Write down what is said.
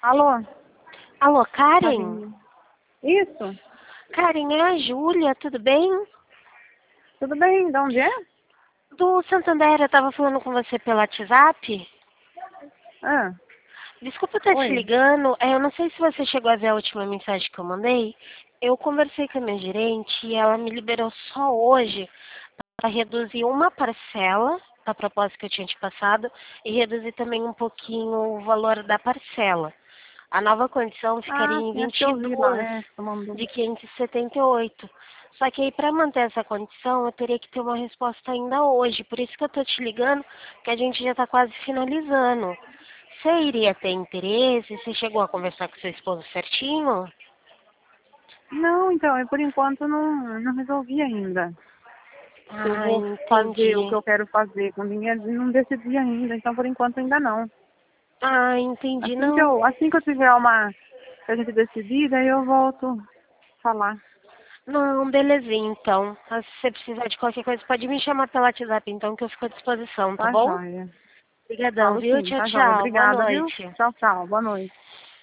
Alô? Alô, Karen? Karen. Isso? Karen, é a Júlia, tudo bem? Tudo bem? De onde é? Do Santander, eu tava falando com você pelo WhatsApp. Ah, Desculpa estar te oi. ligando, eu não sei se você chegou a ver a última mensagem que eu mandei. Eu conversei com a minha gerente e ela me liberou só hoje para reduzir uma parcela da proposta que eu tinha te passado e reduzir também um pouquinho o valor da parcela. A nova condição ficaria Ah, em sim, acho que eu vi lá. 22 Tu mandou. de 578. Só que aí para manter essa condição eu teria que ter uma resposta ainda hoje. Por isso que eu tô te ligando, que a gente já está quase finalizando. Você iria ter interesse? Você chegou a conversar com seu esposo certinho? Não, então, eu por enquanto não resolvi ainda. Se eu Ah, vou fazer o que entendi. eu quero fazer com dinheiro, não decidi ainda. Então, por enquanto, ainda não. Ah, entendi. Não, Assim que eu tiver uma... Se a gente decidir, daí eu volto a falar. não, belezinha, então. Ah, se você precisar de qualquer coisa, pode me chamar pelo WhatsApp, então, que eu fico à disposição, tá Tá bom? joia. Obrigadão, Falo viu? sim, Tchau, tá joia. tchau. Boa Obrigada, viu? noite. Tchau, tchau. Boa noite.